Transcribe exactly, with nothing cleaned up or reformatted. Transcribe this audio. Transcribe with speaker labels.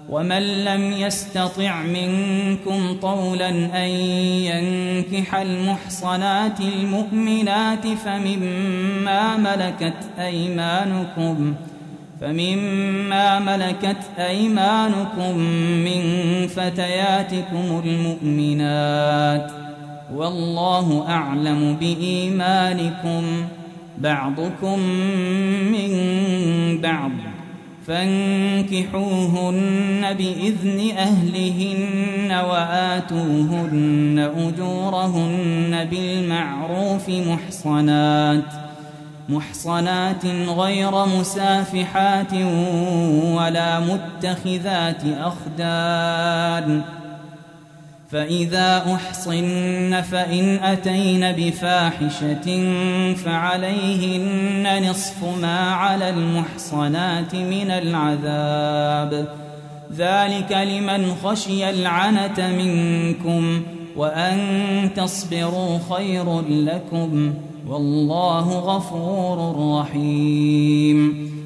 Speaker 1: ومن لم يستطع منكم طولا أن ينكح المحصنات المؤمنات فمما ملكت أيمانكم فمما ملكت أيمانكم من فتياتكم المؤمنات والله أعلم بإيمانكم بعضكم من بعض فانكحوهن بإذن أهلهن وآتوهن أجورهن بالمعروف محصنات محصنات غير مسافحات ولا متخذات أخدان فإذا أحصن فإن أتين بفاحشة فعليهن نصف ما على المحصنات من العذاب ذلك لمن خشي العنة منكم وأن تصبروا خير لكم والله غفور رحيم